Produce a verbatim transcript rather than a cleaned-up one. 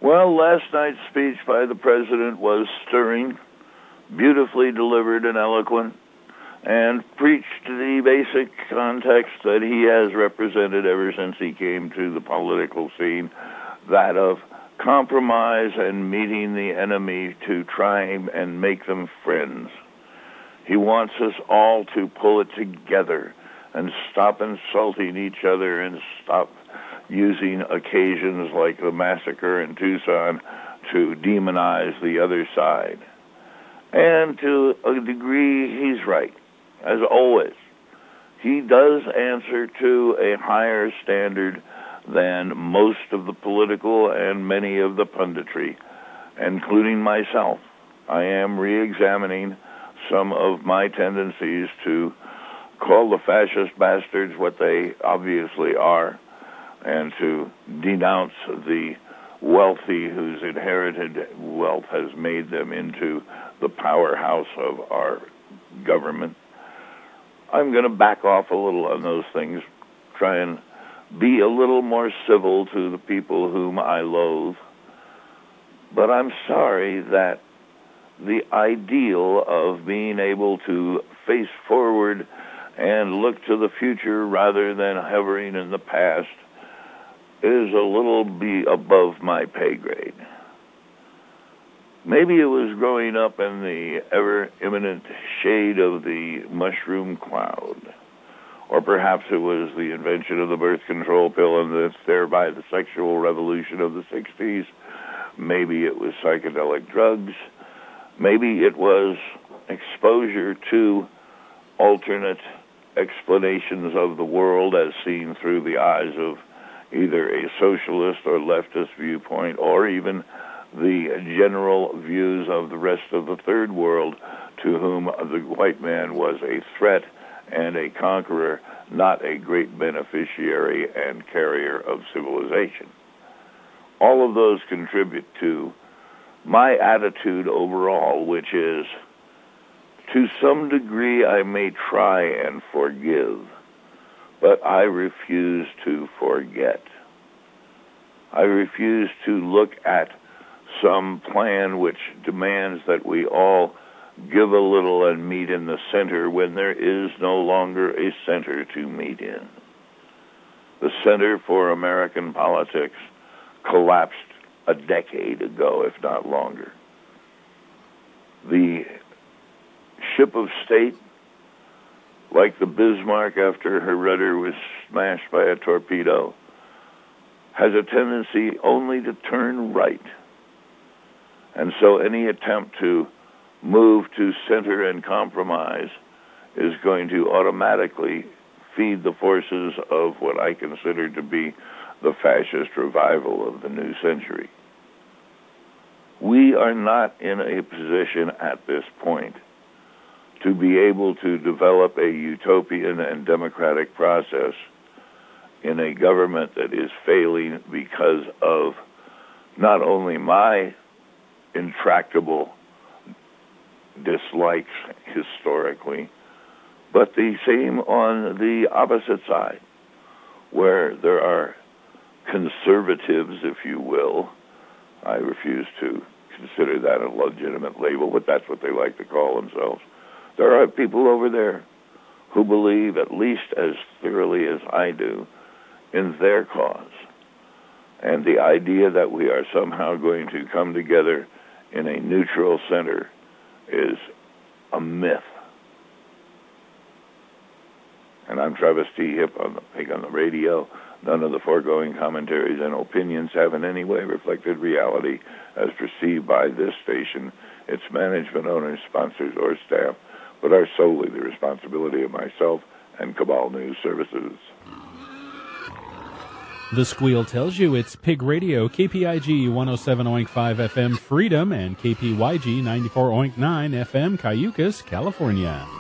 Well, last night's speech by the president was stirring, beautifully delivered and eloquent, and preached the basic context that he has represented ever since he came to the political scene, that of compromise and meeting the enemy to try and make them friends. He wants us all to pull it together and stop insulting each other and stop using occasions like the massacre in Tucson to demonize the other side. And to a degree, he's right, as always. He does answer to a higher standard than most of the political and many of the punditry, including myself. I am re-examining some of my tendencies to call the fascist bastards what they obviously are, and to denounce the wealthy whose inherited wealth has made them into the powerhouse of our government. I'm going to back off a little on those things, try and be a little more civil to the people whom I loathe. But I'm sorry that the ideal of being able to face forward and look to the future rather than hovering in the past is a little be above my pay grade. Maybe it was growing up in the ever-imminent shade of the mushroom cloud, or perhaps it was the invention of the birth control pill and the, thereby the sexual revolution of the sixties. Maybe it was psychedelic drugs. Maybe it was exposure to alternate explanations of the world as seen through the eyes of either a socialist or leftist viewpoint, or even the general views of the rest of the third world, to whom the white man was a threat and a conqueror, not a great beneficiary and carrier of civilization. All of those contribute to my attitude overall, which is, to some degree I may try and forgive, but I refuse to forget. I refuse to look at some plan which demands that we all give a little and meet in the center when there is no longer a center to meet in. The center for American politics collapsed a decade ago, if not longer. The ship of state, like the Bismarck after her rudder was smashed by a torpedo, has a tendency only to turn right. And so any attempt to move to center and compromise is going to automatically feed the forces of what I consider to be the fascist revival of the new century. We are not in a position at this point to be able to develop a utopian and democratic process in a government that is failing because of not only my intractable dislikes historically, but the same on the opposite side, where there are conservatives, if you will. I refuse to consider that a legitimate label, but that's what they like to call themselves. There are people over there who believe, at least as thoroughly as I do, in their cause. And the idea that we are somehow going to come together in a neutral center is a myth. And I'm Travis T. Hip on the Pig on the Radio. None of the foregoing commentaries and opinions have in any way reflected reality as perceived by this station, its management, owners, sponsors, or staff, but are solely the responsibility of myself and Cabal News Services. The Squeal tells you it's Pig Radio, K P I G one oh seven point five F M Freedom and K P Y G ninety-four point nine F M Cayucas, California.